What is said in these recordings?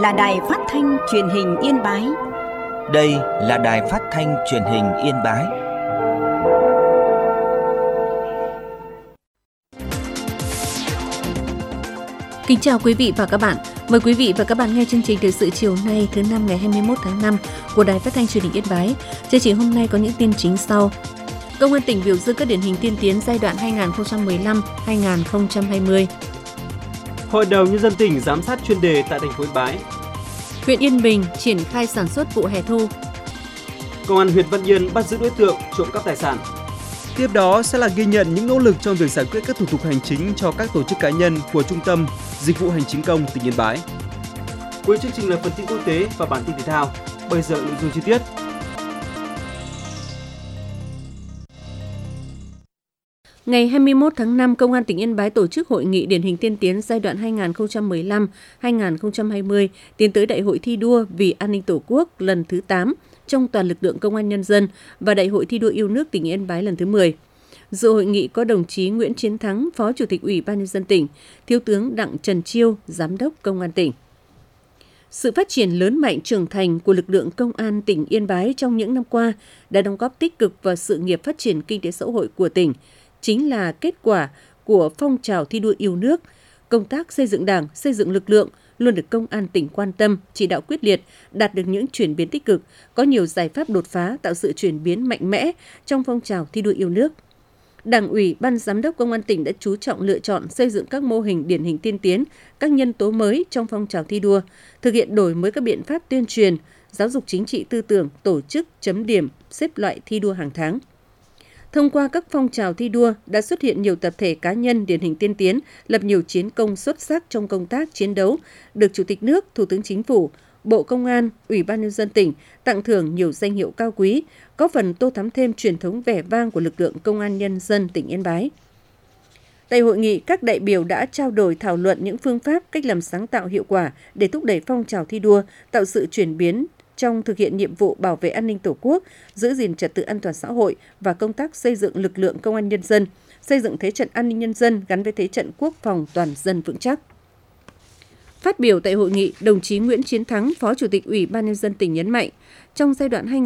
là Đài Phát thanh Truyền hình Yên Bái. Đây là Đài Phát thanh Truyền hình Yên Bái. Kính chào quý vị và các bạn. Mời quý vị và các bạn nghe chương trình thời sự chiều nay thứ năm ngày 21 tháng 5 của Đài Phát thanh Truyền hình Yên Bái. Chương trình hôm nay có những tin chính sau. Công an tỉnh biểu dương các điển hình tiên tiến giai đoạn 2015-2020. Hội đồng Nhân dân tỉnh giám sát chuyên đề tại thành phố Yên Bái. Huyện Yên Bình triển khai sản xuất vụ hè thu. Công an huyện Văn Yên bắt giữ đối tượng trộm cắp tài sản. Tiếp đó sẽ là ghi nhận những nỗ lực trong việc giải quyết các thủ tục hành chính cho các tổ chức cá nhân của Trung tâm Dịch vụ Hành chính công tỉnh Yên Bái. Cuối chương trình là phần tin quốc tế và bản tin thể thao. Bây giờ nội dung chi tiết. Ngày 21 tháng 5, Công an tỉnh Yên Bái tổ chức hội nghị điển hình tiên tiến giai đoạn 2015-2020 tiến tới Đại hội thi đua vì an ninh Tổ quốc lần thứ 8 trong toàn lực lượng Công an Nhân dân và Đại hội thi đua yêu nước tỉnh Yên Bái lần thứ 10. Dự hội nghị có đồng chí Nguyễn Chiến Thắng, Phó Chủ tịch Ủy ban Nhân dân tỉnh, Thiếu tướng Đặng Trần Chiêu, Giám đốc Công an tỉnh. Sự phát triển lớn mạnh trưởng thành của lực lượng Công an tỉnh Yên Bái trong những năm qua đã đóng góp tích cực vào sự nghiệp phát triển kinh tế xã hội của tỉnh, chính là kết quả của phong trào thi đua yêu nước. Công tác xây dựng Đảng, xây dựng lực lượng luôn được Công an tỉnh quan tâm, chỉ đạo quyết liệt, đạt được những chuyển biến tích cực, có nhiều giải pháp đột phá tạo sự chuyển biến mạnh mẽ trong phong trào thi đua yêu nước. Đảng ủy, Ban Giám đốc Công an tỉnh đã chú trọng lựa chọn xây dựng các mô hình điển hình tiên tiến, các nhân tố mới trong phong trào thi đua, thực hiện đổi mới các biện pháp tuyên truyền, giáo dục chính trị tư tưởng, tổ chức, chấm điểm, xếp loại thi đua hàng tháng. Thông qua các phong trào thi đua đã xuất hiện nhiều tập thể cá nhân điển hình tiên tiến, lập nhiều chiến công xuất sắc trong công tác chiến đấu, được Chủ tịch nước, Thủ tướng Chính phủ, Bộ Công an, Ủy ban Nhân dân tỉnh tặng thưởng nhiều danh hiệu cao quý, góp phần tô thắm thêm truyền thống vẻ vang của lực lượng Công an Nhân dân tỉnh Yên Bái. Tại hội nghị, các đại biểu đã trao đổi thảo luận những phương pháp, cách làm sáng tạo hiệu quả để thúc đẩy phong trào thi đua, tạo sự chuyển biến trong thực hiện nhiệm vụ bảo vệ an ninh Tổ quốc, giữ gìn trật tự an toàn xã hội và công tác xây dựng lực lượng Công an Nhân dân, xây dựng thế trận an ninh nhân dân gắn với thế trận quốc phòng toàn dân vững chắc. Phát biểu tại hội nghị, đồng chí Nguyễn Chiến Thắng, Phó Chủ tịch Ủy ban Nhân dân tỉnh nhấn mạnh, trong giai đoạn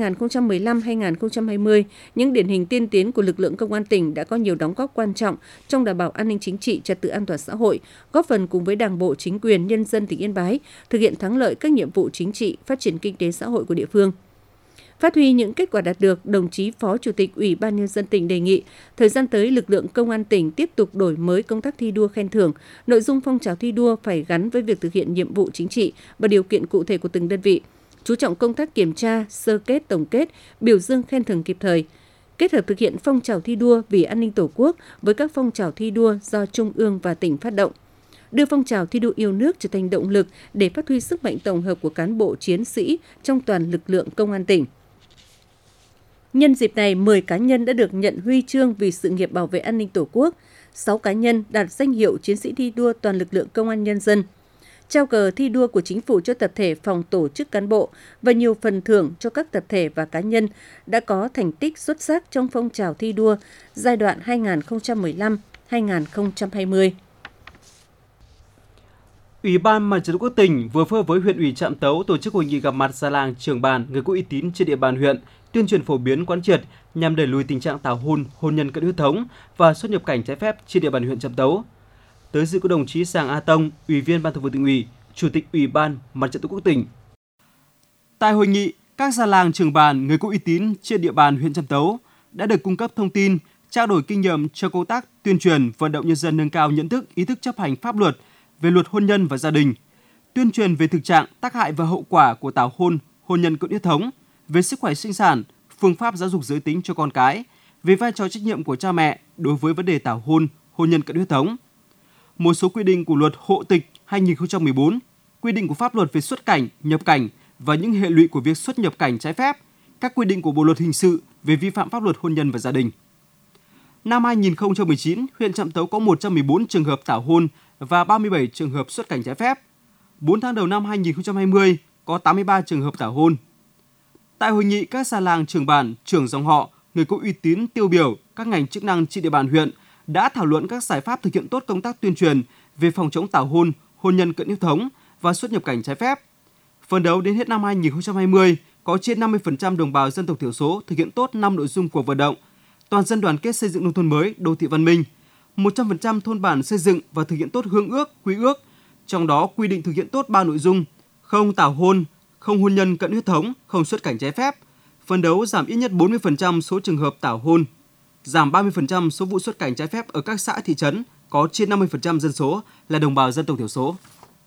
2015-2020, những điển hình tiên tiến của lực lượng Công an tỉnh đã có nhiều đóng góp quan trọng trong đảm bảo an ninh chính trị, trật tự an toàn xã hội, góp phần cùng với Đảng bộ, chính quyền, nhân dân tỉnh Yên Bái thực hiện thắng lợi các nhiệm vụ chính trị, phát triển kinh tế xã hội của địa phương. Phát huy những kết quả đạt được, đồng chí Phó Chủ tịch Ủy ban Nhân dân tỉnh đề nghị thời gian tới lực lượng Công an tỉnh tiếp tục đổi mới công tác thi đua khen thưởng, nội dung phong trào thi đua phải gắn với việc thực hiện nhiệm vụ chính trị và điều kiện cụ thể của từng đơn vị, chú trọng công tác kiểm tra, sơ kết, tổng kết, biểu dương khen thưởng kịp thời, kết hợp thực hiện phong trào thi đua vì an ninh Tổ quốc với các phong trào thi đua do Trung ương và tỉnh phát động, đưa phong trào thi đua yêu nước trở thành động lực để phát huy sức mạnh tổng hợp của cán bộ chiến sĩ trong toàn lực lượng Công an tỉnh. Nhân dịp này, 10 cá nhân đã được nhận huy chương vì sự nghiệp bảo vệ an ninh Tổ quốc, 6 cá nhân đạt danh hiệu chiến sĩ thi đua toàn lực lượng Công an Nhân dân, trao cờ thi đua của Chính phủ cho tập thể, phòng, tổ chức cán bộ và nhiều phần thưởng cho các tập thể và cá nhân đã có thành tích xuất sắc trong phong trào thi đua giai đoạn 2015-2020. Ủy ban Mặt trận Tổ quốc tỉnh vừa phối hợp với huyện ủy Trạm Tấu tổ chức hội nghị gặp mặt già làng, trưởng bản, người có uy tín trên địa bàn huyện, tuyên truyền phổ biến quán triệt nhằm đẩy lùi tình trạng tảo hôn, hôn nhân cận huyết thống và xuất nhập cảnh trái phép trên địa bàn huyện Trạm Tấu. Tới dự có đồng chí Sàng A Tông, Ủy viên Ban Thường vụ Tỉnh ủy, Chủ tịch Ủy ban Mặt trận Tổ quốc tỉnh. Tại hội nghị, các già làng, trưởng bản, người có uy tín trên địa bàn huyện Trạm Tấu đã được cung cấp thông tin, trao đổi kinh nghiệm cho công tác tuyên truyền, vận động nhân dân nâng cao nhận thức, ý thức chấp hành pháp luật về luật hôn nhân và gia đình, tuyên truyền về thực trạng, tác hại và hậu quả của tảo hôn, hôn nhân cận huyết thống, về sức khỏe sinh sản, phương pháp giáo dục giới tính cho con cái, về vai trò trách nhiệm của cha mẹ đối với vấn đề tảo hôn, hôn nhân cận huyết thống. Một số quy định của luật hộ tịch 2014, quy định của pháp luật về xuất cảnh, nhập cảnh và những hệ lụy của việc xuất nhập cảnh trái phép, các quy định của Bộ luật hình sự về vi phạm pháp luật hôn nhân và gia đình. Năm 2019, huyện Trạm Tấu có 114 trường hợp tảo hôn và 37 trường hợp xuất cảnh trái phép. 4 tháng đầu năm 2020 có 83 trường hợp tảo hôn. Tại hội nghị, các già làng, trưởng bản, trưởng dòng họ, người có uy tín tiêu biểu các ngành chức năng trên địa bàn huyện đã thảo luận các giải pháp thực hiện tốt công tác tuyên truyền về phòng chống tảo hôn, hôn nhân cận huyết thống và xuất nhập cảnh trái phép, Phấn đấu đến hết năm 2020, có trên 50% đồng bào dân tộc thiểu số thực hiện tốt 5 nội dung cuộc vận động: toàn dân đoàn kết xây dựng nông thôn mới, đô thị văn minh, 100% thôn bản xây dựng và thực hiện tốt hương ước, quy ước, trong đó quy định thực hiện tốt 3 nội dung: không tảo hôn, không hôn nhân cận huyết thống, không xuất cảnh trái phép. Phấn đấu giảm ít nhất 40% số trường hợp tảo hôn, giảm 30% số vụ xuất cảnh trái phép ở các xã thị trấn có trên 50% dân số là đồng bào dân tộc thiểu số.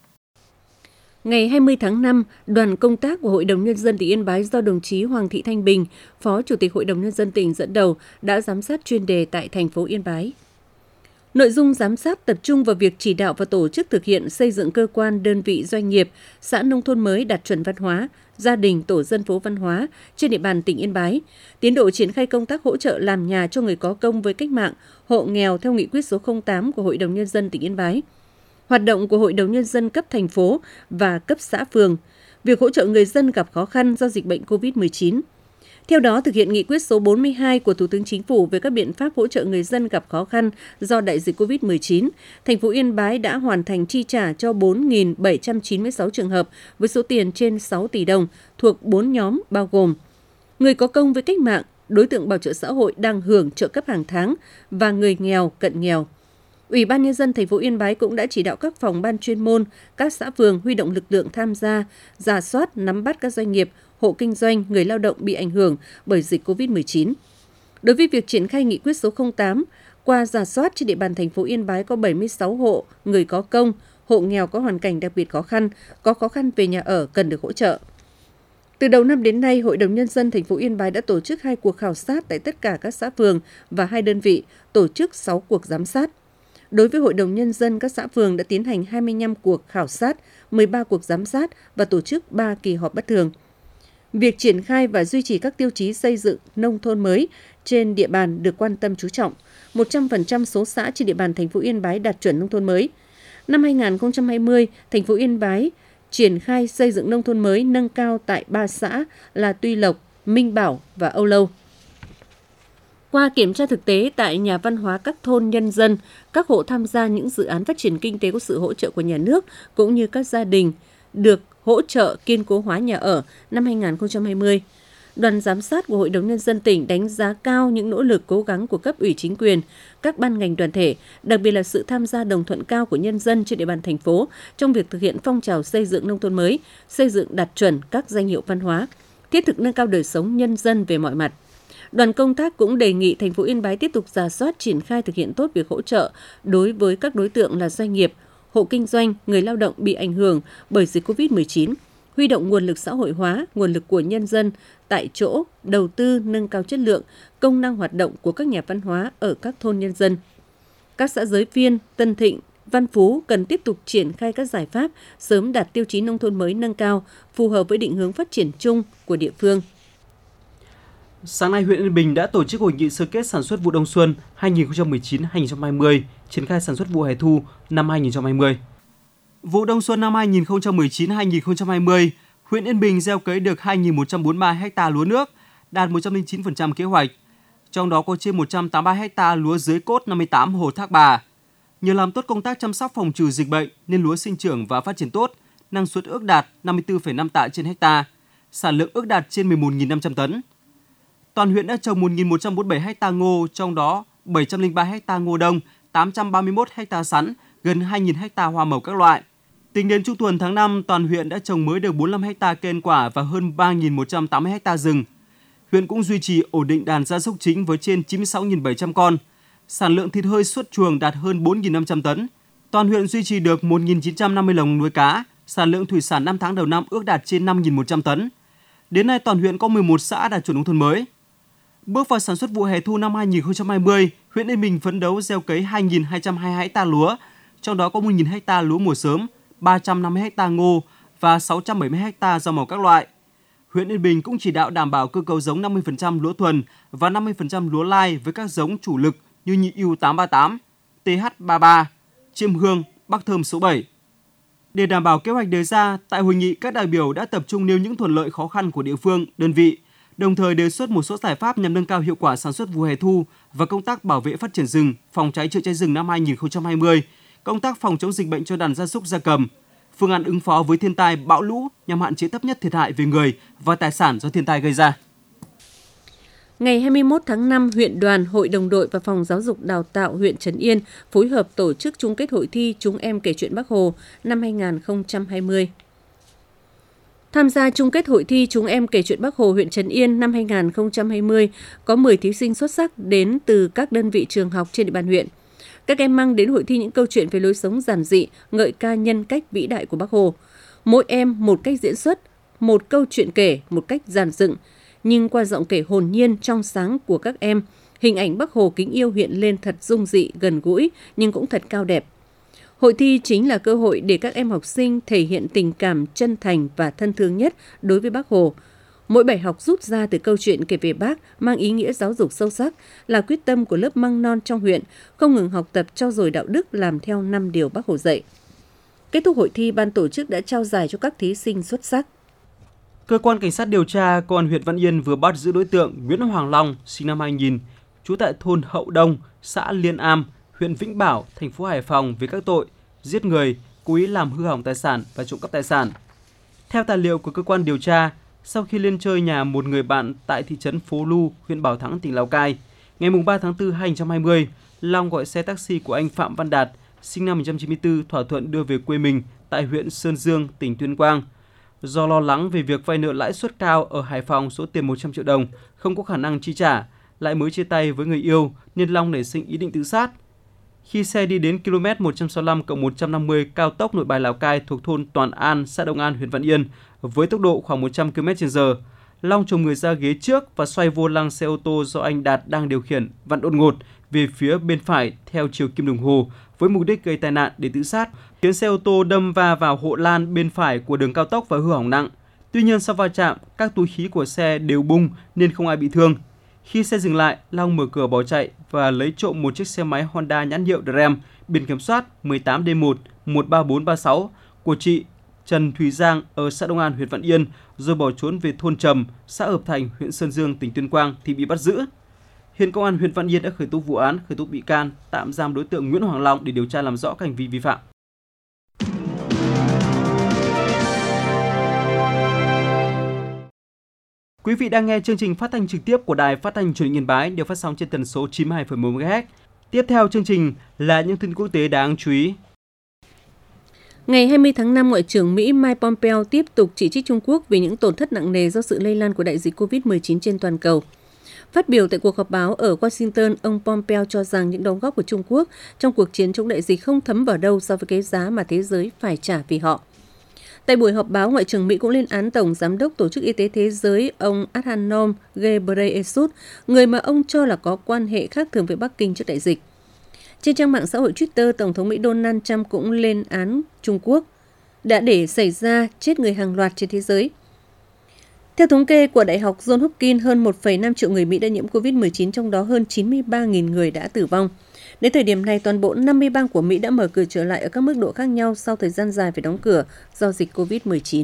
Ngày 20 tháng 5, đoàn công tác của Hội đồng Nhân dân tỉnh Yên Bái do đồng chí Hoàng Thị Thanh Bình, Phó Chủ tịch Hội đồng Nhân dân tỉnh dẫn đầu đã giám sát chuyên đề tại thành phố Yên Bái. Nội dung giám sát tập trung vào việc chỉ đạo và tổ chức thực hiện xây dựng cơ quan, đơn vị, doanh nghiệp, xã nông thôn mới đạt chuẩn văn hóa, gia đình, tổ dân phố văn hóa trên địa bàn tỉnh Yên Bái, tiến độ triển khai công tác hỗ trợ làm nhà cho người có công với cách mạng, hộ nghèo theo nghị quyết số 08 của Hội đồng Nhân dân tỉnh Yên Bái, hoạt động của Hội đồng Nhân dân cấp thành phố và cấp xã phường, việc hỗ trợ người dân gặp khó khăn do dịch bệnh COVID-19. Theo đó, thực hiện nghị quyết số 42 của Thủ tướng Chính phủ về các biện pháp hỗ trợ người dân gặp khó khăn do đại dịch COVID-19, thành phố Yên Bái đã hoàn thành chi trả cho 4.796 trường hợp với số tiền trên 6 tỷ đồng thuộc 4 nhóm bao gồm người có công với cách mạng, đối tượng bảo trợ xã hội đang hưởng trợ cấp hàng tháng và người nghèo, cận nghèo. Ủy ban Nhân dân thành phố Yên Bái cũng đã chỉ đạo các phòng ban chuyên môn, các xã phường huy động lực lượng tham gia, rà soát, nắm bắt các doanh nghiệp, hộ kinh doanh, người lao động bị ảnh hưởng bởi dịch COVID-19. Đối với việc triển khai nghị quyết số 08, qua rà soát trên địa bàn thành phố Yên Bái có 76 hộ người có công, hộ nghèo có hoàn cảnh đặc biệt khó khăn, có khó khăn về nhà ở cần được hỗ trợ. Từ đầu năm đến nay, Hội đồng Nhân dân thành phố Yên Bái đã tổ chức 2 cuộc khảo sát tại tất cả các xã phường và 2 đơn vị, tổ chức 6 cuộc giám sát. Đối với Hội đồng Nhân dân, các xã phường đã tiến hành 25 cuộc khảo sát, 13 cuộc giám sát và tổ chức 3 kỳ họp bất thường. Việc triển khai và duy trì các tiêu chí xây dựng nông thôn mới trên địa bàn được quan tâm chú trọng. 100% số xã trên địa bàn thành phố Yên Bái đạt chuẩn nông thôn mới. Năm 2020, thành phố Yên Bái triển khai xây dựng nông thôn mới nâng cao tại 3 xã là Tuy Lộc, Minh Bảo và Âu Lâu. Qua kiểm tra thực tế tại nhà văn hóa các thôn nhân dân, các hộ tham gia những dự án phát triển kinh tế có sự hỗ trợ của nhà nước cũng như các gia đình được hỗ trợ kiên cố hóa nhà ở năm 2020. Đoàn giám sát của Hội đồng Nhân dân tỉnh đánh giá cao những nỗ lực cố gắng của cấp ủy chính quyền, các ban ngành đoàn thể, đặc biệt là sự tham gia đồng thuận cao của nhân dân trên địa bàn thành phố trong việc thực hiện phong trào xây dựng nông thôn mới, xây dựng đạt chuẩn các danh hiệu văn hóa, thiết thực nâng cao đời sống nhân dân về mọi mặt. Đoàn công tác cũng đề nghị thành phố Yên Bái tiếp tục rà soát triển khai thực hiện tốt việc hỗ trợ đối với các đối tượng là doanh nghiệp, hộ kinh doanh, người lao động bị ảnh hưởng bởi dịch COVID-19, huy động nguồn lực xã hội hóa, nguồn lực của nhân dân tại chỗ, đầu tư nâng cao chất lượng, công năng hoạt động của các nhà văn hóa ở các thôn nhân dân. Các xã Giới Phiên, Tân Thịnh, Văn Phú cần tiếp tục triển khai các giải pháp sớm đạt tiêu chí nông thôn mới nâng cao, phù hợp với định hướng phát triển chung của địa phương. Sáng nay, huyện Yên Bình đã tổ chức hội nghị sơ kết sản xuất vụ đông xuân 2019-2020, triển khai sản xuất vụ hè thu năm 2020. Vụ đông xuân năm 2019-2020, huyện Yên Bình gieo cấy được 2.143 ha lúa nước, đạt 109% kế hoạch. Trong đó có trên 183 ha lúa dưới cốt 58 hồ thác bà. Nhờ làm tốt công tác chăm sóc phòng trừ dịch bệnh nên lúa sinh trưởng và phát triển tốt, năng suất ước đạt 54,5 tạ trên ha, sản lượng ước đạt trên 11.500 tấn. Toàn huyện đã trồng 1.147 ha ngô, trong đó 703 ha ngô đông, 831 ha sắn, gần 2.000 ha hoa màu các loại. Tính đến trung tuần tháng 5, toàn huyện đã trồng mới được 45 ha cây quả và hơn 3.180 ha rừng. Huyện cũng duy trì ổn định đàn gia súc chính với trên 96.700 con. Sản lượng thịt hơi xuất chuồng đạt hơn 4.500 tấn. Toàn huyện duy trì được 1.950 lồng nuôi cá. Sản lượng thủy sản 5 tháng đầu năm ước đạt trên 5.100 tấn. Đến nay, toàn huyện có 11 xã đạt chuẩn nông thôn mới. Bước vào sản xuất vụ hè thu năm 2020, huyện Yên Bình phấn đấu gieo cấy 2.222 ha lúa, trong đó có 10.000 ha lúa mùa sớm, 350 ha ngô và 670 ha rau màu các loại. Huyện Yên Bình cũng chỉ đạo đảm bảo cơ cấu giống 50% lúa thuần và 50% lúa lai với các giống chủ lực như Nhị Ưu 838, TH33, Chiêm Hương, Bắc Thơm số 7. Để đảm bảo kế hoạch đề ra, tại hội nghị các đại biểu đã tập trung nêu những thuận lợi khó khăn của địa phương, đơn vị, đồng thời đề xuất một số giải pháp nhằm nâng cao hiệu quả sản xuất vụ hè thu và công tác bảo vệ phát triển rừng, phòng cháy chữa cháy rừng năm 2020, công tác phòng chống dịch bệnh cho đàn gia súc gia cầm. phương án ứng phó với thiên tai, bão lũ nhằm hạn chế thấp nhất thiệt hại về người và tài sản do thiên tai gây ra. Ngày 21 tháng 5, huyện đoàn, hội đồng đội và phòng giáo dục đào tạo huyện Trấn Yên phối hợp tổ chức chung kết hội thi Chúng em kể chuyện Bác Hồ năm 2020. Tham gia chung kết hội thi Chúng em kể chuyện Bác Hồ huyện Trấn Yên năm 2020 có 10 thí sinh xuất sắc đến từ các đơn vị trường học trên địa bàn huyện. Các em mang đến hội thi những câu chuyện về lối sống giản dị, ngợi ca nhân cách vĩ đại của Bác Hồ. Mỗi em một cách diễn xuất, một câu chuyện kể một cách dàn dựng, nhưng qua giọng kể hồn nhiên trong sáng của các em, hình ảnh Bác Hồ kính yêu hiện lên thật dung dị, gần gũi nhưng cũng thật cao đẹp. Hội thi chính là cơ hội để các em học sinh thể hiện tình cảm chân thành và thân thương nhất đối với Bác Hồ. Mỗi bài học rút ra từ câu chuyện kể về Bác mang ý nghĩa giáo dục sâu sắc, là quyết tâm của lớp măng non trong huyện, không ngừng học tập trau dồi đạo đức làm theo 5 điều Bác Hồ dạy. Kết thúc hội thi, ban tổ chức đã trao giải cho các thí sinh xuất sắc. Cơ quan Cảnh sát điều tra Công an huyện Văn Yên vừa bắt giữ đối tượng Nguyễn Hoàng Long, sinh năm 2000, trú tại thôn Hậu Đông, xã Liên Am, huyện Vĩnh Bảo, thành phố Hải Phòng về các tội giết người, cố ý làm hư hỏng tài sản và trộm cắp tài sản. Theo tài liệu của cơ quan điều tra, sau khi lên chơi nhà một người bạn tại thị trấn Phố Lu, huyện Bảo Thắng, tỉnh Lào Cai, ngày 3 tháng 4 2020, Long gọi xe taxi của anh Phạm Văn Đạt, sinh năm 1994, thỏa thuận đưa về quê mình tại huyện Sơn Dương, tỉnh Tuyên Quang. Do lo lắng về việc vay nợ lãi suất cao ở Hải Phòng số tiền 100 triệu đồng, không có khả năng chi trả, lại mới chia tay với người yêu nên Long nảy sinh ý định tự sát. Khi xe đi đến km 165+150 cao tốc Nội Bài Lào Cai thuộc thôn Toàn An, xã Đông An, huyện Văn Yên, với tốc độ khoảng 100 km/h, Long chồm người ra ghế trước và xoay vô lăng xe ô tô do anh Đạt đang điều khiển vặn đột ngột về phía bên phải theo chiều kim đồng hồ với mục đích gây tai nạn để tự sát, khiến xe ô tô đâm va vào hộ lan bên phải của đường cao tốc và hư hỏng nặng. Tuy nhiên sau va chạm, các túi khí của xe đều bung nên không ai bị thương. Khi xe dừng lại, Long mở cửa bỏ chạy và lấy trộm một chiếc xe máy Honda nhãn hiệu Dram biển kiểm soát 18D1 13436 của chị Trần Thùy Giang ở xã Đông An, huyện Văn Yên, rồi bỏ trốn về thôn Trầm, xã Hợp Thành, huyện Sơn Dương, tỉnh Tuyên Quang thì bị bắt giữ. Hiện Công an huyện Văn Yên đã khởi tố vụ án, khởi tố bị can, tạm giam đối tượng Nguyễn Hoàng Long để điều tra làm rõ các hành vi vi phạm. Quý vị đang nghe chương trình phát thanh trực tiếp của Đài Phát thanh Truyền hình Yên Bái, được phát sóng trên tần số 92,1 MHz. Tiếp theo chương trình là những tin quốc tế đáng chú ý. Ngày 20 tháng 5, Ngoại trưởng Mỹ Mike Pompeo tiếp tục chỉ trích Trung Quốc vì những tổn thất nặng nề do sự lây lan của đại dịch COVID-19 trên toàn cầu. Phát biểu tại cuộc họp báo ở Washington, ông Pompeo cho rằng những đóng góp của Trung Quốc trong cuộc chiến chống đại dịch không thấm vào đâu so với cái giá mà thế giới phải trả vì họ. Tại buổi họp báo, Ngoại trưởng Mỹ cũng lên án Tổng Giám đốc Tổ chức Y tế Thế giới ông Adhanom Ghebreyesus, người mà ông cho là có quan hệ khác thường với Bắc Kinh trước đại dịch. Trên trang mạng xã hội Twitter, Tổng thống Mỹ Donald Trump cũng lên án Trung Quốc đã để xảy ra chết người hàng loạt trên thế giới. Theo thống kê của Đại học Johns Hopkins, hơn 1,5 triệu người Mỹ đã nhiễm COVID-19, trong đó hơn 93.000 người đã tử vong. Đến thời điểm này, toàn bộ 50 bang của Mỹ đã mở cửa trở lại ở các mức độ khác nhau sau thời gian dài phải đóng cửa do dịch COVID-19.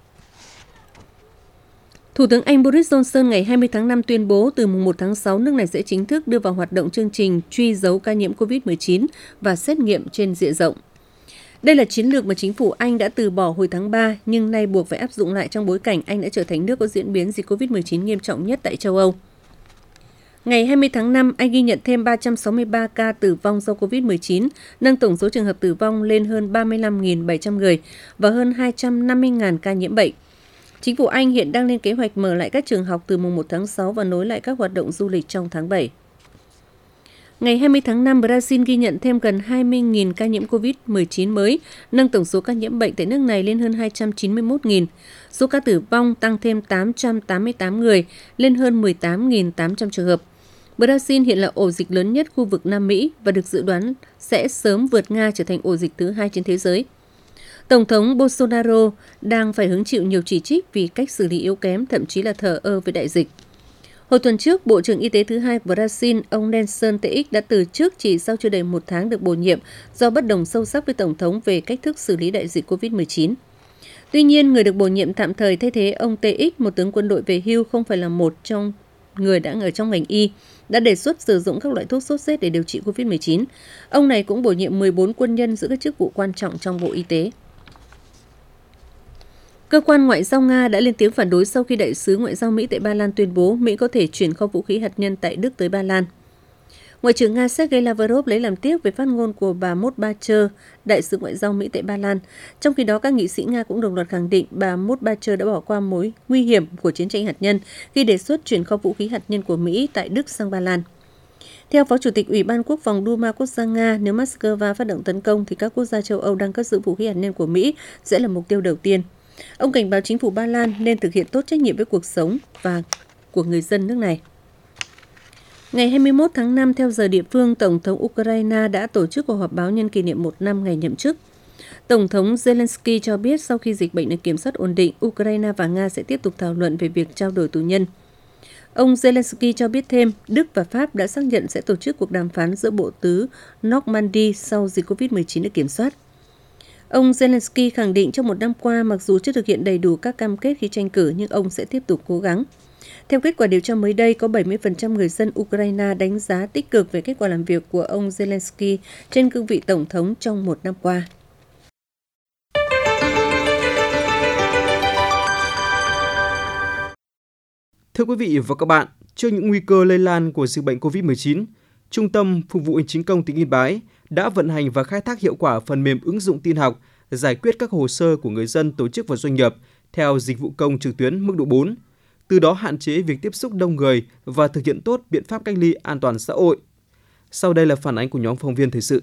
Thủ tướng Anh Boris Johnson ngày 20 tháng 5 tuyên bố từ mùng 1 tháng 6, nước này sẽ chính thức đưa vào hoạt động chương trình truy dấu ca nhiễm COVID-19 và xét nghiệm trên diện rộng. Đây là chiến lược mà chính phủ Anh đã từ bỏ hồi tháng 3, nhưng nay buộc phải áp dụng lại trong bối cảnh Anh đã trở thành nước có diễn biến dịch COVID-19 nghiêm trọng nhất tại châu Âu. Ngày 20 tháng 5, Anh ghi nhận thêm 363 ca tử vong do COVID-19, nâng tổng số trường hợp tử vong lên hơn 35.700 người và hơn 250.000 ca nhiễm bệnh. Chính phủ Anh hiện đang lên kế hoạch mở lại các trường học từ mùng 1 tháng 6 và nối lại các hoạt động du lịch trong tháng 7. Ngày 20 tháng 5, Brazil ghi nhận thêm gần 20.000 ca nhiễm COVID-19 mới, nâng tổng số ca nhiễm bệnh tại nước này lên hơn 291.000. Số ca tử vong tăng thêm 888 người, lên hơn 18.800 trường hợp. Brazil hiện là ổ dịch lớn nhất khu vực Nam Mỹ và được dự đoán sẽ sớm vượt Nga trở thành ổ dịch thứ 2 trên thế giới. Tổng thống Bolsonaro đang phải hứng chịu nhiều chỉ trích vì cách xử lý yếu kém, thậm chí là thờ ơ với đại dịch. Hồi tuần trước, Bộ trưởng Y tế thứ hai của Brazil, ông Nelson TX đã từ chức chỉ sau chưa đầy một tháng được bổ nhiệm do bất đồng sâu sắc với Tổng thống về cách thức xử lý đại dịch COVID-19. Tuy nhiên, người được bổ nhiệm tạm thời thay thế ông TX, một tướng quân đội về hưu không phải là một trong người đã ở trong ngành y, đã đề xuất sử dụng các loại thuốc sốt rét để điều trị COVID-19. Ông này cũng bổ nhiệm 14 quân nhân giữ các chức vụ quan trọng trong Bộ Y tế. Cơ quan Ngoại giao Nga đã lên tiếng phản đối sau khi đại sứ Ngoại giao Mỹ tại Ba Lan tuyên bố Mỹ có thể chuyển kho vũ khí hạt nhân tại Đức tới Ba Lan. Ngoại trưởng Nga Sergei Lavrov lấy làm tiếc về phát ngôn của bà Motbacher, đại sứ Ngoại giao Mỹ tại Ba Lan. Trong khi đó, các nghị sĩ Nga cũng đồng loạt khẳng định bà Motbacher đã bỏ qua mối nguy hiểm của chiến tranh hạt nhân khi đề xuất chuyển kho vũ khí hạt nhân của Mỹ tại Đức sang Ba Lan. Theo Phó Chủ tịch Ủy ban Quốc phòng Duma Quốc gia Nga, nếu Moscow phát động tấn công thì các quốc gia châu Âu đang cất giữ vũ khí hạt nhân của Mỹ sẽ là mục tiêu đầu tiên. Ông cảnh báo chính phủ Ba Lan nên thực hiện tốt trách nhiệm với cuộc sống và của người dân nước này. Ngày 21 tháng 5, theo giờ địa phương, Tổng thống Ukraine đã tổ chức cuộc họp báo nhân kỷ niệm 1 năm ngày nhậm chức. Tổng thống Zelensky cho biết sau khi dịch bệnh được kiểm soát ổn định, Ukraine và Nga sẽ tiếp tục thảo luận về việc trao đổi tù nhân. Ông Zelensky cho biết thêm, Đức và Pháp đã xác nhận sẽ tổ chức cuộc đàm phán giữa bộ tứ Normandy sau dịch COVID-19 được kiểm soát. Ông Zelensky khẳng định trong 1 năm qua, mặc dù chưa thực hiện đầy đủ các cam kết khi tranh cử, nhưng ông sẽ tiếp tục cố gắng. Theo kết quả điều tra mới đây, có 70% người dân Ukraine đánh giá tích cực về kết quả làm việc của ông Zelensky trên cương vị Tổng thống trong 1 năm qua. Thưa quý vị và các bạn, trước những nguy cơ lây lan của dịch bệnh COVID-19, Trung tâm Phục vụ Hành chính công tỉnh Yên Bái đã vận hành và khai thác hiệu quả phần mềm ứng dụng tin học, giải quyết các hồ sơ của người dân, tổ chức và doanh nghiệp theo dịch vụ công trực tuyến mức độ 4, từ đó hạn chế việc tiếp xúc đông người và thực hiện tốt biện pháp cách ly an toàn xã hội. Sau đây là phản ánh của nhóm phóng viên thời sự.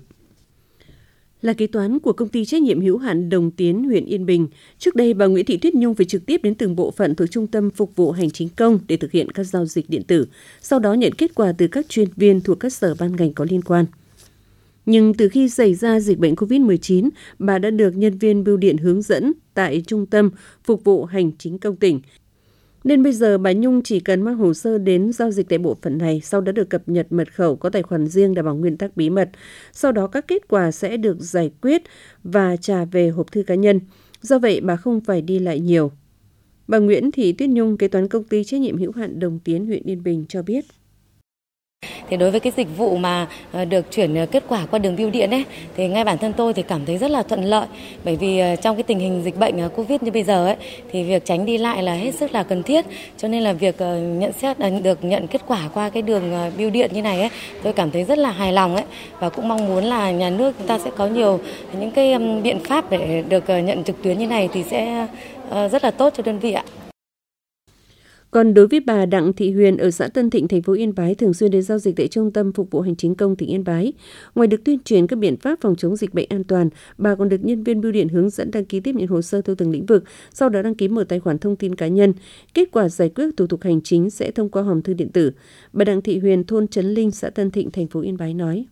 Là kế toán của công ty trách nhiệm hữu hạn Đồng Tiến, huyện Yên Bình, trước đây bà Nguyễn Thị Tuyết Nhung phải trực tiếp đến từng bộ phận thuộc Trung tâm Phục vụ Hành chính công để thực hiện các giao dịch điện tử, sau đó nhận kết quả từ các chuyên viên thuộc các sở ban ngành có liên quan. Nhưng từ khi xảy ra dịch bệnh COVID-19, bà đã được nhân viên bưu điện hướng dẫn tại Trung tâm Phục vụ Hành chính công tỉnh. Nên bây giờ bà Nhung chỉ cần mang hồ sơ đến giao dịch tại bộ phận này, sau đó được cập nhật mật khẩu có tài khoản riêng đảm bảo nguyên tắc bí mật. Sau đó các kết quả sẽ được giải quyết và trả về hộp thư cá nhân. Do vậy bà không phải đi lại nhiều. Bà Nguyễn Thị Tuyết Nhung, kế toán công ty trách nhiệm hữu hạn Đồng Tiến, huyện Yên Bình cho biết. Thì đối với cái dịch vụ mà được chuyển kết quả qua đường bưu điện ấy, thì ngay bản thân tôi thì cảm thấy rất là thuận lợi, bởi vì trong cái tình hình dịch bệnh Covid như bây giờ ấy, thì việc tránh đi lại là hết sức là cần thiết, cho nên là việc được nhận kết quả qua cái đường bưu điện như này ấy, tôi cảm thấy rất là hài lòng ấy, và cũng mong muốn là nhà nước chúng ta sẽ có nhiều những cái biện pháp để được nhận trực tuyến như này thì sẽ rất là tốt cho đơn vị ạ. Còn đối với bà Đặng Thị Huyền ở xã Tân Thịnh, thành phố Yên Bái thường xuyên đến giao dịch tại Trung tâm Phục vụ Hành chính công tỉnh Yên Bái. Ngoài được tuyên truyền các biện pháp phòng chống dịch bệnh an toàn, bà còn được nhân viên bưu điện hướng dẫn đăng ký tiếp nhận hồ sơ theo từng lĩnh vực, sau đó đăng ký mở tài khoản thông tin cá nhân. Kết quả giải quyết thủ tục hành chính sẽ thông qua hòm thư điện tử. Bà Đặng Thị Huyền, thôn Trấn Linh, xã Tân Thịnh, thành phố Yên Bái nói.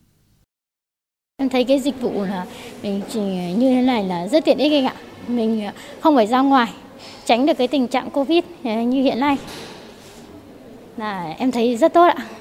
Em thấy cái dịch vụ là mình chỉ như thế này là rất tiện ích anh ạ. Mình không phải ra ngoài, tránh được cái tình trạng Covid như hiện nay. Là em thấy rất tốt ạ.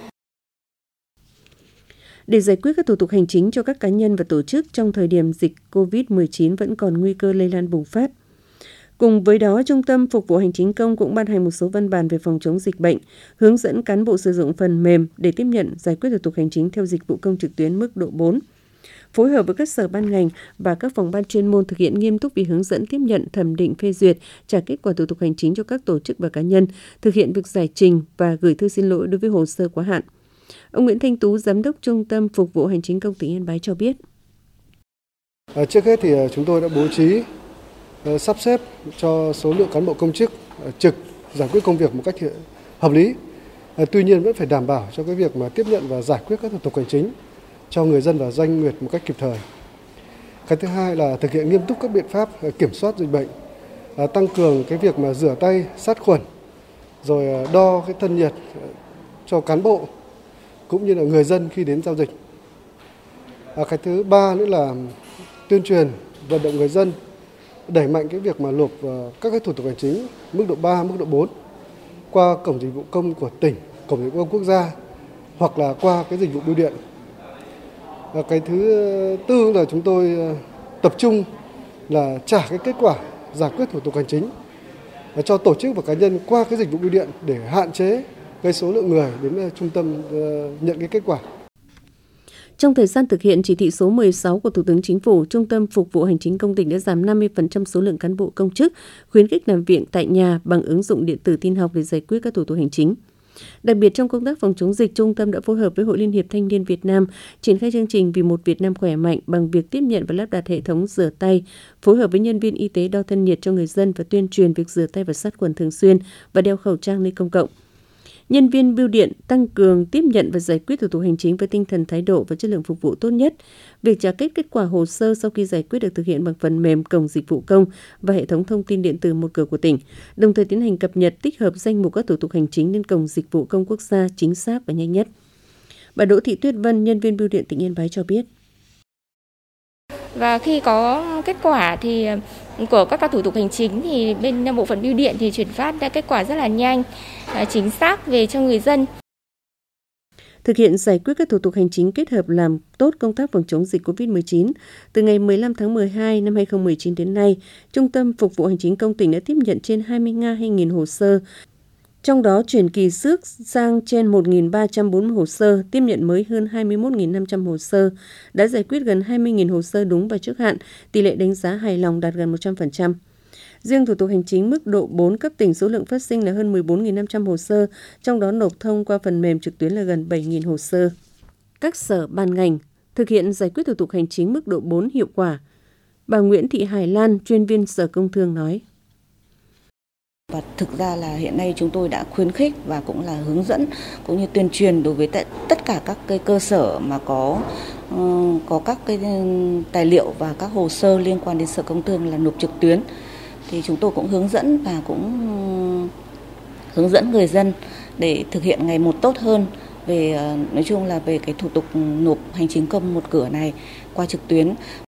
Để giải quyết các thủ tục hành chính cho các cá nhân và tổ chức trong thời điểm dịch Covid-19 vẫn còn nguy cơ lây lan bùng phát. Cùng với đó, Trung tâm Phục vụ Hành chính công cũng ban hành một số văn bản về phòng chống dịch bệnh, hướng dẫn cán bộ sử dụng phần mềm để tiếp nhận giải quyết thủ tục hành chính theo dịch vụ công trực tuyến mức độ 4. Phối hợp với các sở ban ngành và các phòng ban chuyên môn thực hiện nghiêm túc việc hướng dẫn tiếp nhận, thẩm định, phê duyệt, trả kết quả thủ tục hành chính cho các tổ chức và cá nhân, thực hiện việc giải trình và gửi thư xin lỗi đối với hồ sơ quá hạn. Ông Nguyễn Thanh Tú, Giám đốc Trung tâm Phục vụ Hành chính công tỉnh Yên Bái cho biết. Trước hết thì chúng tôi đã bố trí sắp xếp cho số lượng cán bộ công chức trực giải quyết công việc một cách hợp lý. Tuy nhiên vẫn phải đảm bảo cho cái việc mà tiếp nhận và giải quyết các thủ tục hành chính cho người dân và doanh nghiệp một cách kịp thời. Cái thứ hai là thực hiện nghiêm túc các biện pháp kiểm soát dịch bệnh, tăng cường cái việc mà rửa tay, sát khuẩn, rồi đo cái thân nhiệt cho cán bộ cũng như là người dân khi đến giao dịch. Cái thứ ba nữa là tuyên truyền vận động người dân đẩy mạnh cái việc mà nộp các cái thủ tục hành chính mức độ 3, mức độ 4 qua cổng dịch vụ công của tỉnh, cổng dịch vụ công quốc gia hoặc là qua cái dịch vụ bưu điện. Cái thứ tư là chúng tôi tập trung là trả cái kết quả giải quyết thủ tục hành chính cho tổ chức và cá nhân qua cái dịch vụ bưu điện để hạn chế cái số lượng người đến trung tâm nhận cái kết quả. Trong thời gian thực hiện chỉ thị số 16 của Thủ tướng Chính phủ, Trung tâm Phục vụ Hành chính công tỉnh đã giảm 50% số lượng cán bộ công chức, khuyến khích làm việc tại nhà bằng ứng dụng điện tử tin học để giải quyết các thủ tục hành chính. Đặc biệt trong công tác phòng chống dịch, Trung tâm đã phối hợp với Hội Liên hiệp Thanh niên Việt Nam triển khai chương trình Vì một Việt Nam khỏe mạnh bằng việc tiếp nhận và lắp đặt hệ thống rửa tay, phối hợp với nhân viên y tế đo thân nhiệt cho người dân và tuyên truyền việc rửa tay và sát khuẩn thường xuyên và đeo khẩu trang nơi công cộng. Nhân viên bưu điện tăng cường tiếp nhận và giải quyết thủ tục hành chính với tinh thần thái độ và chất lượng phục vụ tốt nhất. Việc trả kết quả hồ sơ sau khi giải quyết được thực hiện bằng phần mềm Cổng Dịch vụ Công và hệ thống thông tin điện tử một cửa của tỉnh, đồng thời tiến hành cập nhật tích hợp danh mục các thủ tục hành chính lên Cổng Dịch vụ Công quốc gia chính xác và nhanh nhất. Bà Đỗ Thị Tuyết Vân, nhân viên bưu điện tỉnh Yên Bái cho biết. Và khi có kết quả thì của các thủ tục hành chính thì bên bộ phận bưu điện thì chuyển phát ra kết quả rất là nhanh, chính xác về cho người dân. Thực hiện giải quyết các thủ tục hành chính kết hợp làm tốt công tác phòng chống dịch COVID-19, từ ngày 15 tháng 12 năm 2019 đến nay, Trung tâm Phục vụ Hành chính công tỉnh đã tiếp nhận trên 22.000 hồ sơ, trong đó chuyển kỳ xước sang trên 1.340 hồ sơ, tiếp nhận mới hơn 21.500 hồ sơ, đã giải quyết gần 20.000 hồ sơ đúng và trước hạn, tỷ lệ đánh giá hài lòng đạt gần 100%. Riêng thủ tục hành chính mức độ 4 cấp tỉnh số lượng phát sinh là hơn 14.500 hồ sơ, trong đó nộp thông qua phần mềm trực tuyến là gần 7.000 hồ sơ. Các sở ban ngành thực hiện giải quyết thủ tục hành chính mức độ 4 hiệu quả. Bà Nguyễn Thị Hải Lan, chuyên viên Sở Công Thương nói. Và thực ra là hiện nay chúng tôi đã khuyến khích và cũng là hướng dẫn cũng như tuyên truyền đối với tất cả các cái cơ sở mà có các cái tài liệu và các hồ sơ liên quan đến Sở Công Thương là nộp trực tuyến. Thì chúng tôi cũng hướng dẫn và cũng hướng dẫn người dân để thực hiện ngày một tốt hơn về nói chung là về cái thủ tục nộp hành chính công một cửa này qua trực tuyến.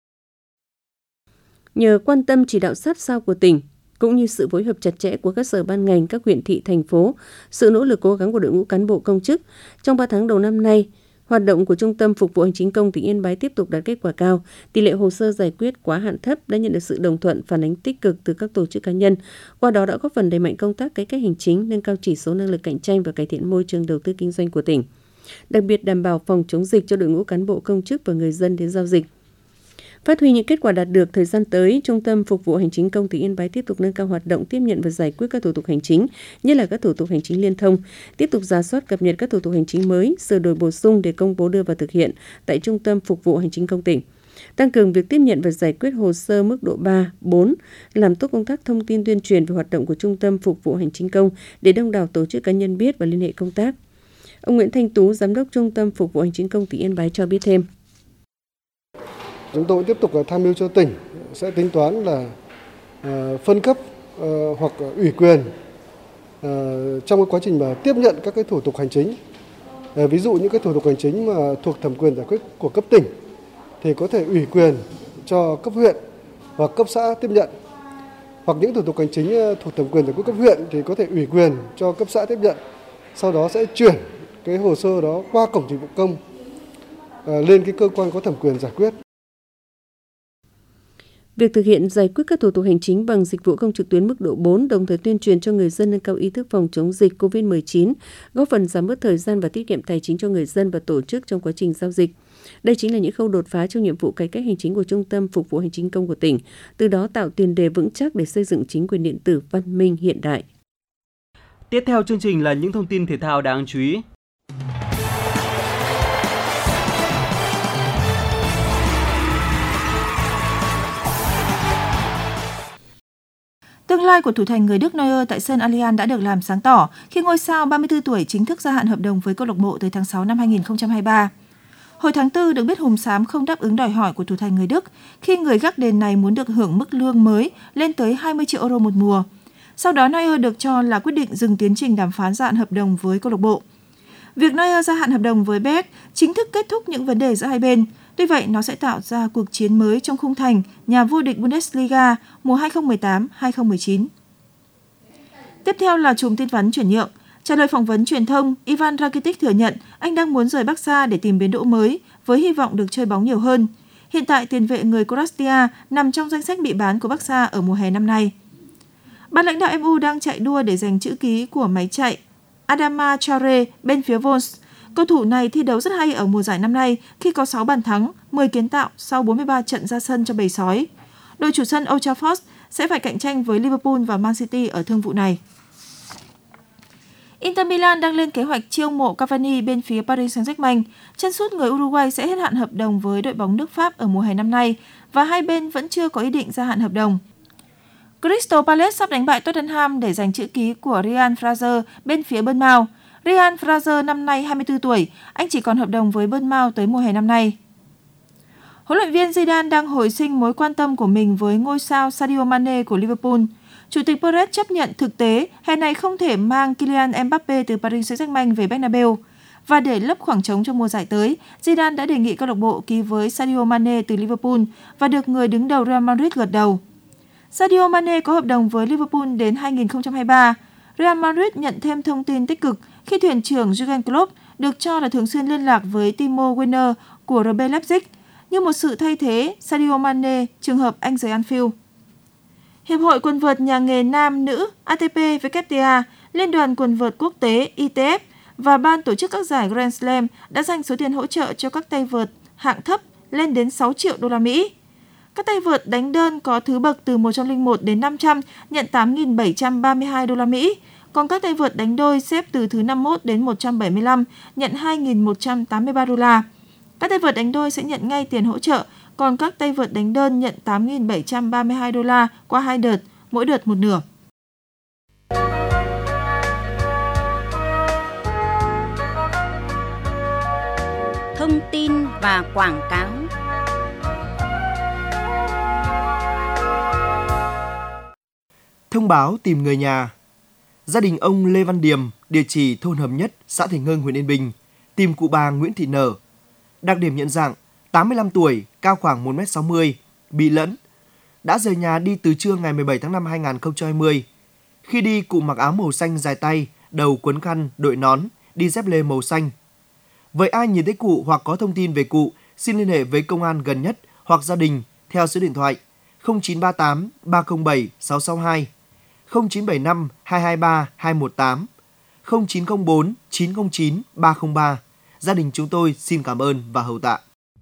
Nhờ quan tâm chỉ đạo sát sao của tỉnh, cũng như sự phối hợp chặt chẽ của các sở ban ngành, các huyện thị, thành phố, sự nỗ lực cố gắng của đội ngũ cán bộ công chức, trong 3 tháng đầu năm nay, hoạt động của Trung tâm Phục vụ Hành chính công tỉnh Yên Bái tiếp tục đạt kết quả cao. Tỷ lệ hồ sơ giải quyết quá hạn thấp đã nhận được sự đồng thuận, phản ánh tích cực từ các tổ chức cá nhân. Qua đó đã góp phần đẩy mạnh công tác cải cách hành chính, nâng cao chỉ số năng lực cạnh tranh và cải thiện môi trường đầu tư kinh doanh của tỉnh. Đặc biệt đảm bảo phòng chống dịch cho đội ngũ cán bộ công chức và người dân đến giao dịch. Phát huy những kết quả đạt được, thời gian tới, Trung tâm Phục vụ Hành chính công tỉnh Yên Bái tiếp tục nâng cao hoạt động tiếp nhận và giải quyết các thủ tục hành chính, nhất là các thủ tục hành chính liên thông, tiếp tục rà soát cập nhật các thủ tục hành chính mới, sửa đổi bổ sung để công bố đưa vào thực hiện tại Trung tâm Phục vụ Hành chính công tỉnh. Tăng cường việc tiếp nhận và giải quyết hồ sơ mức độ 3, 4, làm tốt công tác thông tin tuyên truyền về hoạt động của Trung tâm Phục vụ Hành chính công để đông đảo tổ chức cá nhân biết và liên hệ công tác. Ông Nguyễn Thanh Tú, Giám đốc Trung tâm Phục vụ Hành chính công tỉnh Yên Bái cho biết thêm. Chúng tôi tiếp tục tham mưu cho tỉnh sẽ tính toán là phân cấp hoặc ủy quyền trong cái quá trình mà tiếp nhận các cái thủ tục hành chính. Ví dụ những cái thủ tục hành chính mà thuộc thẩm quyền giải quyết của cấp tỉnh thì có thể ủy quyền cho cấp huyện hoặc cấp xã tiếp nhận. Hoặc những thủ tục hành chính thuộc thẩm quyền giải quyết cấp huyện thì có thể ủy quyền cho cấp xã tiếp nhận. Sau đó sẽ chuyển cái hồ sơ đó qua Cổng Dịch vụ Công lên cái cơ quan có thẩm quyền giải quyết. Việc thực hiện giải quyết các thủ tục hành chính bằng dịch vụ công trực tuyến mức độ 4, đồng thời tuyên truyền cho người dân nâng cao ý thức phòng chống dịch COVID-19, góp phần giảm bớt thời gian và tiết kiệm tài chính cho người dân và tổ chức trong quá trình giao dịch. Đây chính là những khâu đột phá trong nhiệm vụ cải cách hành chính của Trung tâm Phục vụ Hành chính công của tỉnh, từ đó tạo tiền đề vững chắc để xây dựng chính quyền điện tử văn minh hiện đại. Tiếp theo chương trình là những thông tin thể thao đáng chú ý. Tương lai của thủ thành người Đức Neuer tại sân Allianz đã được làm sáng tỏ khi ngôi sao 34 tuổi chính thức gia hạn hợp đồng với câu lạc bộ tới tháng 6 năm 2023. Hồi tháng 4 được biết Hùng Xám không đáp ứng đòi hỏi của thủ thành người Đức khi người gác đền này muốn được hưởng mức lương mới lên tới 20 triệu euro một mùa. Sau đó Neuer được cho là quyết định dừng tiến trình đàm phán gia hạn hợp đồng với câu lạc bộ. Việc Neuer gia hạn hợp đồng với Beck chính thức kết thúc những vấn đề giữa hai bên. Tuy vậy, nó sẽ tạo ra cuộc chiến mới trong khung thành nhà vô địch Bundesliga mùa 2018-2019. Tiếp theo là chùm tin vắn chuyển nhượng. Trả lời phỏng vấn truyền thông, Ivan Rakitic thừa nhận anh đang muốn rời Barca để tìm bến đỗ mới với hy vọng được chơi bóng nhiều hơn. Hiện tại, tiền vệ người Croatia nằm trong danh sách bị bán của Barca ở mùa hè năm nay. Ban lãnh đạo MU đang chạy đua để giành chữ ký của máy chạy Adama Traore bên phía Wolves. Cầu thủ này thi đấu rất hay ở mùa giải năm nay khi có 6 bàn thắng, 10 kiến tạo sau 43 trận ra sân cho bầy sói. Đội chủ sân Old Trafford sẽ phải cạnh tranh với Liverpool và Man City ở thương vụ này. Inter Milan đang lên kế hoạch chiêu mộ Cavani bên phía Paris Saint-Germain. Chân sút người Uruguay sẽ hết hạn hợp đồng với đội bóng nước Pháp ở mùa hè năm nay và hai bên vẫn chưa có ý định gia hạn hợp đồng. Crystal Palace sắp đánh bại Tottenham để giành chữ ký của Ryan Fraser bên phía Bournemouth. Ryan Fraser năm nay 24 tuổi, anh chỉ còn hợp đồng với Bournemouth tới mùa hè năm nay. Huấn luyện viên Zidane đang hồi sinh mối quan tâm của mình với ngôi sao Sadio Mane của Liverpool. Chủ tịch Perez chấp nhận thực tế hè này không thể mang Kylian Mbappe từ Paris Saint-Germain về Bernabeu. Và để lấp khoảng trống cho mùa giải tới, Zidane đã đề nghị câu lạc bộ ký với Sadio Mane từ Liverpool và được người đứng đầu Real Madrid gật đầu. Sadio Mane có hợp đồng với Liverpool đến 2023. Real Madrid nhận thêm thông tin tích cực khi thuyền trưởng Jurgen Klopp được cho là thường xuyên liên lạc với Timo Werner của RB Leipzig như một sự thay thế Sadio Mane trường hợp anh rời Anfield. Hiệp hội quần vợt nhà nghề nam nữ ATP WTA, Liên đoàn quần vợt quốc tế ITF và ban tổ chức các giải Grand Slam đã dành số tiền hỗ trợ cho các tay vợt hạng thấp lên đến 6 triệu đô la Mỹ. Các tay vợt đánh đơn có thứ bậc từ 101 đến 500 nhận 8.732 đô la Mỹ, còn các tay vợt đánh đôi xếp từ thứ 51 đến 175 nhận 2.183 đô la. Các tay vợt đánh đôi sẽ nhận ngay tiền hỗ trợ, còn các tay vợt đánh đơn nhận 8.732 đô la qua 2 đợt, mỗi đợt một nửa. Thông tin và quảng cáo. Thông báo tìm người nhà. Gia đình ông Lê Văn Điềm, địa chỉ thôn Hợp Nhất, xã Thành Hưng, huyện Yên Bình, tìm cụ bà Nguyễn Thị Nở. Đặc điểm nhận dạng, 85 tuổi, cao khoảng 1m60, bị lẫn. Đã rời nhà đi từ trưa ngày 17 tháng 5 2020. Khi đi, cụ mặc áo màu xanh dài tay, đầu quấn khăn, đội nón, đi dép lê màu xanh. Vậy ai nhìn thấy cụ hoặc có thông tin về cụ, xin liên hệ với công an gần nhất hoặc gia đình theo số điện thoại 0938 307 662, 0975 223 218, 0904 909 303. Gia đình chúng tôi xin cảm ơn và hậu tạ.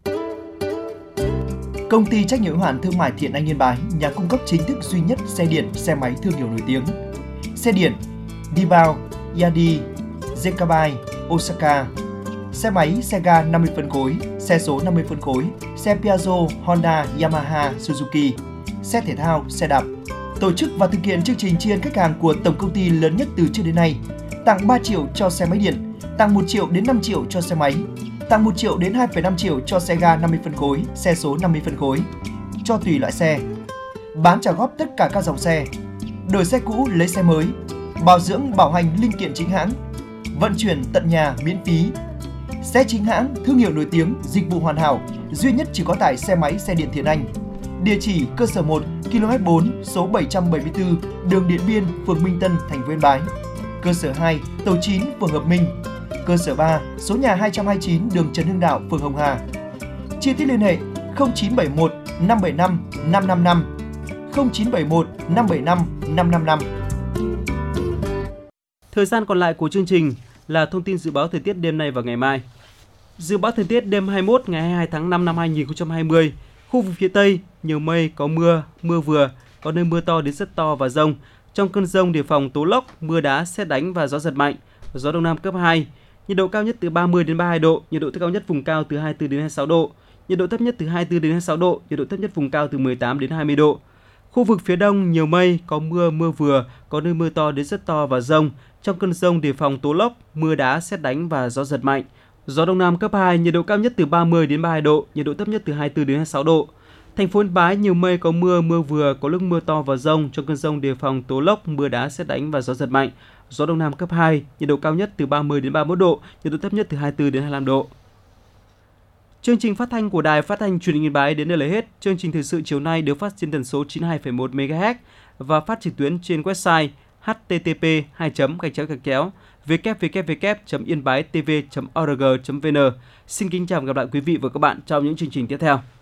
Công ty trách nhiệm hữu hạn thương mại Thiện Anh Yên Bái, nhà cung cấp chính thức duy nhất xe điện, xe máy thương hiệu nổi tiếng. Xe điện Dibao, Yadi, Zekabai, Osaka. Xe máy, xe ga 50 phân khối, xe số 50 phân khối, xe Piaggio, Honda, Yamaha, Suzuki. Xe thể thao, xe đạp. Tổ chức và thực hiện chương trình tri ân khách hàng của tổng công ty lớn nhất từ trước đến nay. Tặng 3 triệu cho xe máy điện, tặng 1 triệu đến 5 triệu cho xe máy, tặng 1 triệu đến 2,5 triệu cho xe ga 50 phân khối, xe số 50 phân khối, cho tùy loại xe. Bán trả góp tất cả các dòng xe, đổi xe cũ lấy xe mới, bảo dưỡng bảo hành linh kiện chính hãng, vận chuyển tận nhà miễn phí. Xe chính hãng, thương hiệu nổi tiếng, dịch vụ hoàn hảo, duy nhất chỉ có tại xe máy xe điện Thiện Anh. Địa chỉ cơ sở 1, km 4, số 774, đường Điện Biên, phường Minh Tân, thành phố Yên Bái. Cơ sở 2, tổ 9, phường Hợp Minh. Cơ sở 3, số nhà 229, đường Trần Hưng Đạo, phường Hồng Hà. Chi tiết liên hệ 0971 575 555, 0971 575 555. Thời gian còn lại của chương trình là thông tin dự báo thời tiết đêm nay và ngày mai. Dự báo thời tiết đêm 21 ngày 22 tháng 5 năm 2020, khu vực phía Tây nhiều mây, có mưa, mưa vừa, có nơi mưa to đến rất to và dông. Trong cơn dông đề phòng tố lốc, mưa đá, sét đánh và gió giật mạnh. Gió đông nam cấp 2. Nhiệt độ cao nhất từ 30 đến 32 độ, nhiệt độ cao nhất vùng cao từ 24 đến 26 độ, nhiệt độ thấp nhất từ 24 đến 26 độ, nhiệt độ thấp nhất vùng cao từ 18 đến 20 độ. Khu vực phía Đông nhiều mây, có mưa, mưa vừa, có nơi mưa to đến rất to và dông. Trong cơn dông đề phòng tố lốc, mưa đá, sét đánh và gió giật mạnh. Gió đông nam cấp 2, nhiệt độ cao nhất từ 30 đến 32 độ, nhiệt độ thấp nhất từ 24 đến 26 độ. Thành phố Yên Bái nhiều mây, có mưa, mưa vừa, có lúc mưa to và dông. Trong cơn dông đề phòng tố lốc, mưa đá, sét đánh và gió giật mạnh. Gió đông nam cấp 2, nhiệt độ cao nhất từ 30 đến 31 độ, nhiệt độ thấp nhất từ 24 đến 25 độ. Chương trình phát thanh của Đài Phát thanh Truyền hình Yên Bái đến đây là hết. Chương trình thời sự chiều nay được phát trên tần số 92,1 MHz và phát trực tuyến trên website http://www.yên-bái-tv.org.vn. Xin kính chào và gặp lại quý vị và các bạn trong những chương trình tiếp theo.